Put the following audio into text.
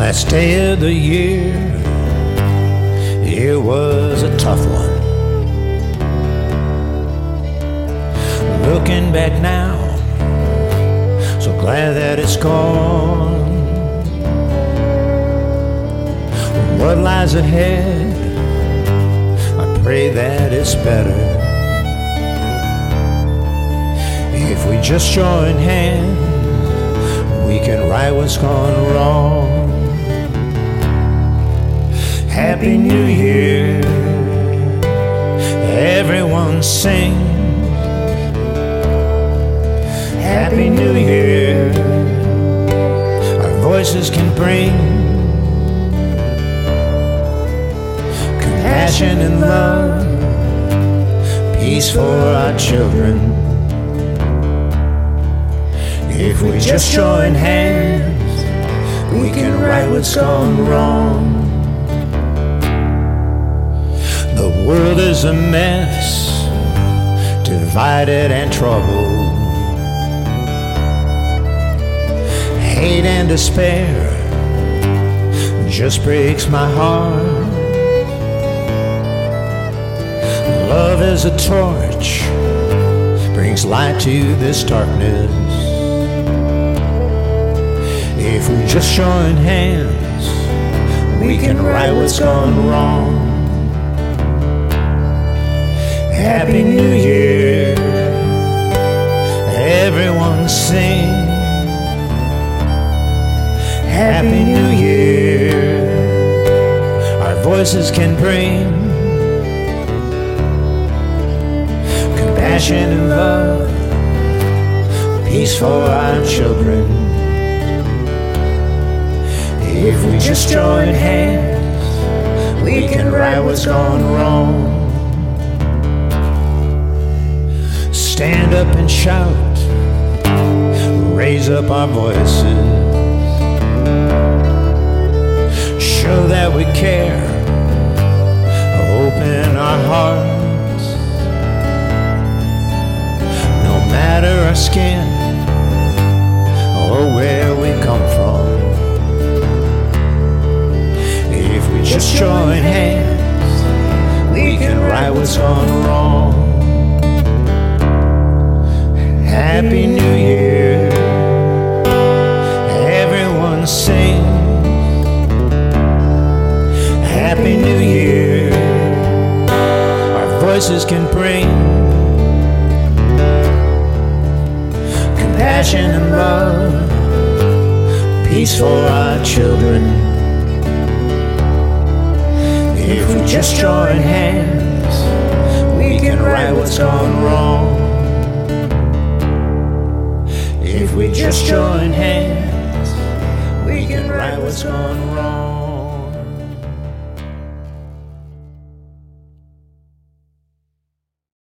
Last day of the year, it was a tough one. Looking back now, so glad that it's gone. What lies ahead, I pray that it's better. If we just join hands, we can right what's gone wrong. Happy New Year, everyone sing. Happy New Year, our voices can bring compassion and love, peace for our children. If we just join hands, we can right what's gone wrong. The world is a mess, divided and troubled. Hate and despair just breaks my heart. Love is a torch, brings light to this darkness. If we just join hands, we can right what's gone wrong. Happy New Year, everyone sing. Happy New Year, our voices can bring compassion and love, peace for our children. If we just join hands, we can right what's gone wrong. Stand up and shout, raise up our voices, show that we care, open our hearts. No matter our skin or where we come from, if we just join hands, we can right what's gone wrong. Happy New Year, everyone sing. Happy New Year, our voices can bring compassion and love, peace for our children. If we just join hands, we can right what's gone wrong. If we just join hands, we can right what's gone wrong.